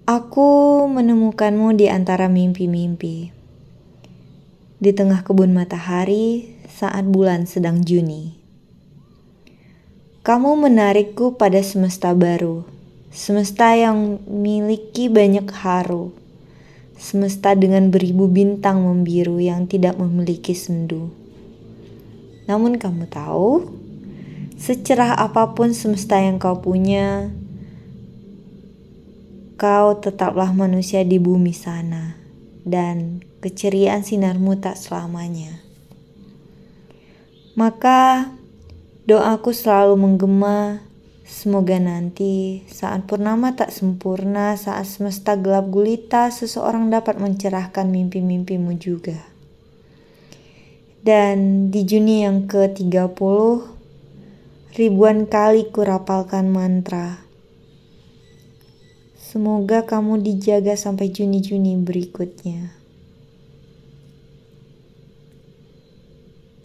Aku menemukanmu di antara mimpi-mimpi, di tengah kebun matahari saat bulan sedang Juni. Kamu menarikku pada semesta baru, semesta yang memiliki banyak haru, semesta dengan beribu bintang membiru yang tidak memiliki sendu. Namun kamu tahu, secerah apapun semesta yang kau punya, kau tetaplah manusia di bumi sana, dan keceriaan sinarmu tak selamanya. Maka doaku selalu menggema, semoga nanti saat purnama tak sempurna, saat semesta gelap gulita, seseorang dapat mencerahkan mimpi-mimpimu juga. Dan di Juni yang ke-30, ribuan kali kurapalkan mantra. Semoga kamu dijaga sampai Juni-Juni berikutnya.